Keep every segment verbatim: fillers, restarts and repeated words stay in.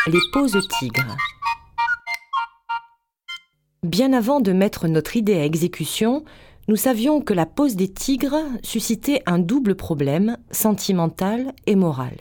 Les poses tigres. Bien avant de mettre notre idée à exécution, nous savions que la pose des tigres suscitait un double problème, sentimental et moral.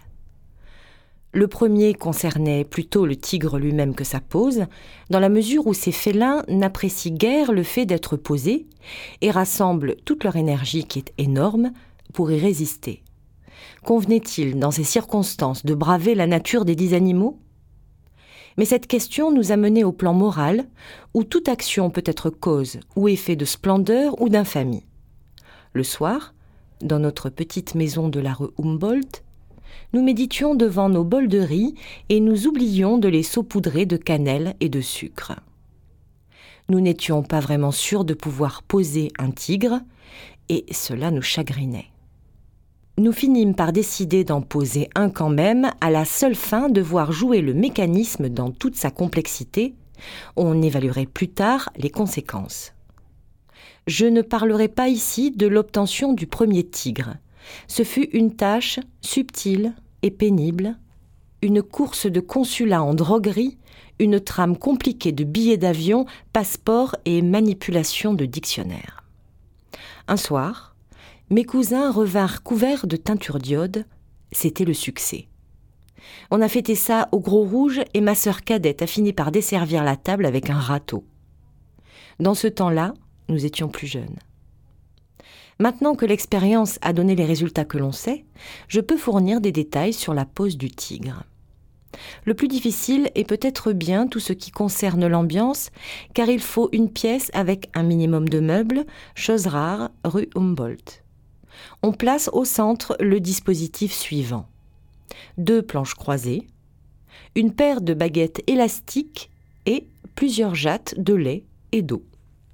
Le premier concernait plutôt le tigre lui-même que sa pose, dans la mesure où ces félins n'apprécient guère le fait d'être posés et rassemblent toute leur énergie, qui est énorme, pour y résister. Convenait-il, dans ces circonstances, de braver la nature des dix animaux ? Mais cette question nous a menés au plan moral, où toute action peut être cause ou effet de splendeur ou d'infamie. Le soir, dans notre petite maison de la rue Humboldt, nous méditions devant nos bols de riz et nous oublions de les saupoudrer de cannelle et de sucre. Nous n'étions pas vraiment sûrs de pouvoir poser un tigre, et cela nous chagrinait. Nous finîmes par décider d'en poser un quand même, à la seule fin de voir jouer le mécanisme dans toute sa complexité. On évaluerait plus tard les conséquences. Je ne parlerai pas ici de l'obtention du premier tigre. Ce fut une tâche subtile et pénible, une course de consulat en droguerie, une trame compliquée de billets d'avion, passeports et manipulation de dictionnaire. Un soir, mes cousins revinrent couverts de teinture d'iode. C'était le succès. On a fêté ça au gros rouge et ma sœur cadette a fini par desservir la table avec un râteau. Dans ce temps-là, nous étions plus jeunes. Maintenant que l'expérience a donné les résultats que l'on sait, je peux fournir des détails sur la pose du tigre. Le plus difficile est peut-être bien tout ce qui concerne l'ambiance, car il faut une pièce avec un minimum de meubles, chose rare, rue Humboldt. On place au centre le dispositif suivant. Deux planches croisées, une paire de baguettes élastiques et plusieurs jattes de lait et d'eau.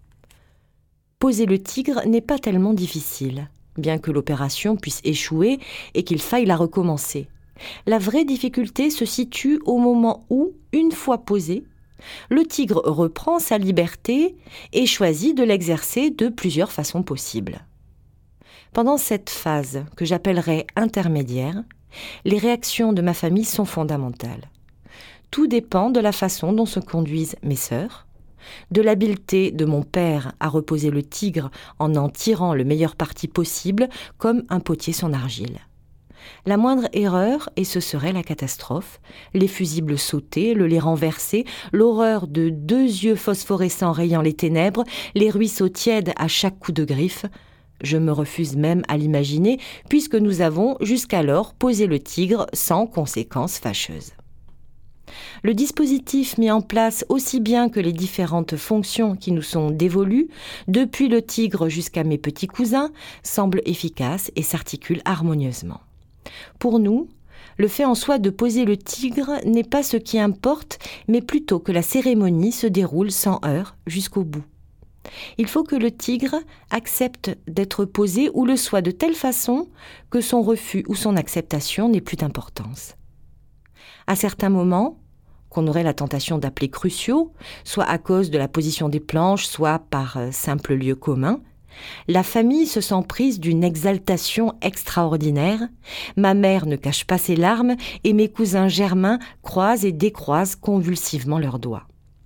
Poser le tigre n'est pas tellement difficile, bien que l'opération puisse échouer et qu'il faille la recommencer. La vraie difficulté se situe au moment où, une fois posé, le tigre reprend sa liberté et choisit de l'exercer de plusieurs façons possibles. Pendant cette phase, que j'appellerais intermédiaire, les réactions de ma famille sont fondamentales. Tout dépend de la façon dont se conduisent mes sœurs, de l'habileté de mon père à reposer le tigre en en tirant le meilleur parti possible, comme un potier son argile. La moindre erreur, et ce serait la catastrophe, les fusibles sautés, le lait renversé, l'horreur de deux yeux phosphorescents rayant les ténèbres, les ruisseaux tièdes à chaque coup de griffe. Je me refuse même à l'imaginer, puisque nous avons jusqu'alors posé le tigre sans conséquences fâcheuses. Le dispositif mis en place aussi bien que les différentes fonctions qui nous sont dévolues, depuis le tigre jusqu'à mes petits cousins, semble efficace et s'articule harmonieusement. Pour nous, le fait en soi de poser le tigre n'est pas ce qui importe, mais plutôt que la cérémonie se déroule sans heurts jusqu'au bout. Il faut que le tigre accepte d'être posé ou le soit de telle façon que son refus ou son acceptation n'ait plus d'importance. À certains moments, qu'on aurait la tentation d'appeler cruciaux, soit à cause de la position des planches, soit par euh, simple lieu commun, la famille se sent prise d'une exaltation extraordinaire. Ma mère ne cache pas ses larmes et mes cousins germains croisent et décroisent convulsivement leurs doigts.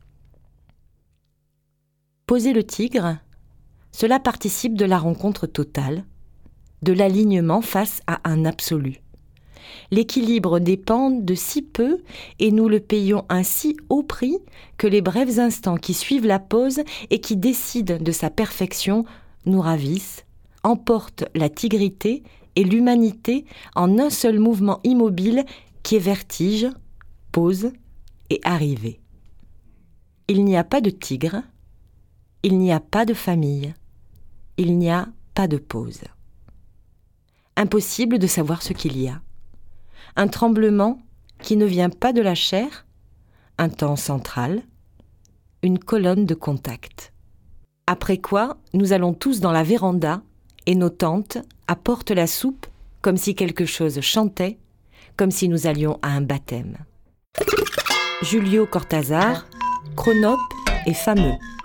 Poser le tigre, cela participe de la rencontre totale, de l'alignement face à un absolu. L'équilibre dépend de si peu et nous le payons un si haut prix que les brefs instants qui suivent la pose et qui décident de sa perfection nous ravissent, emportent la tigrité et l'humanité en un seul mouvement immobile qui est vertige, pause et arrivée. Il n'y a pas de tigre, il n'y a pas de famille, il n'y a pas de pause. Impossible de savoir ce qu'il y a. Un tremblement qui ne vient pas de la chair, un temps central, une colonne de contact. Après quoi, nous allons tous dans la véranda et nos tantes apportent la soupe comme si quelque chose chantait, comme si nous allions à un baptême. Julio Cortázar, Chronope et fameux.